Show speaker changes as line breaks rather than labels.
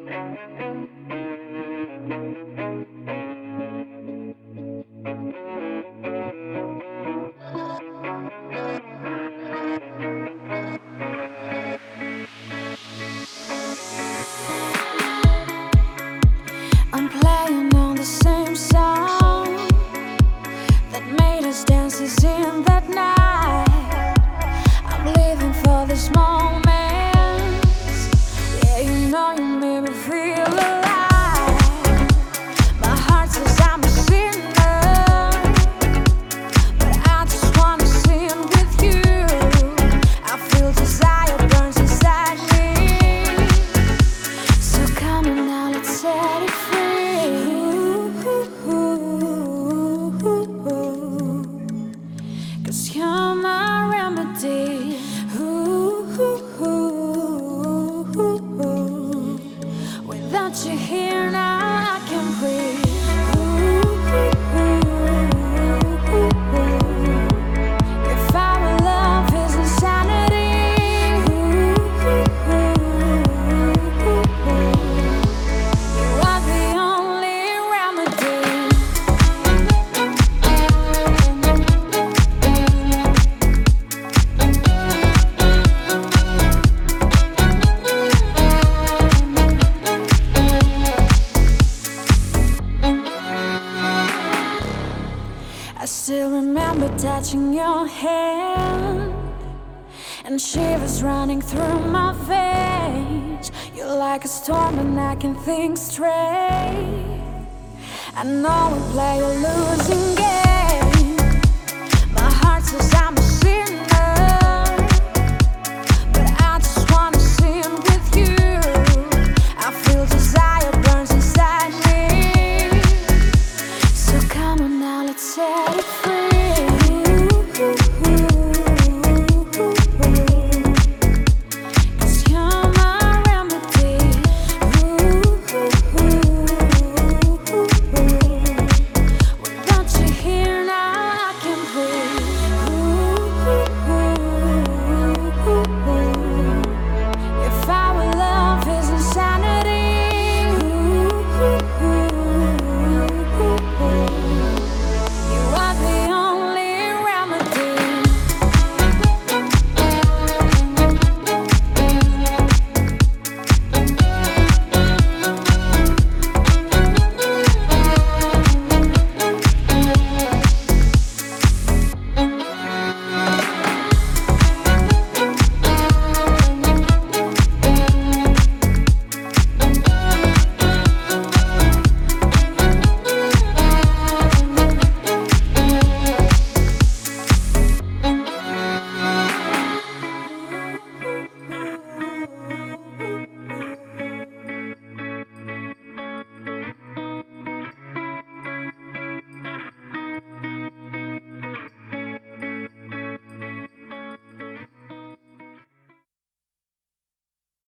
I'm playing on the same song that made us dances in that night. I'm living for this moment. Yeah, you know you made me feel alive. My heart says I'm a sinner, but I just wanna sin with you. I feel desire burns inside me. So come on now, let's set it free. 'Cause you're my remedy. Without you here now, I can't breathe. If our love is insanity, you are the only remedy. I still remember touching your hand and shivers running through my veins. You're like a storm and I can think straight. I know we play a losing game.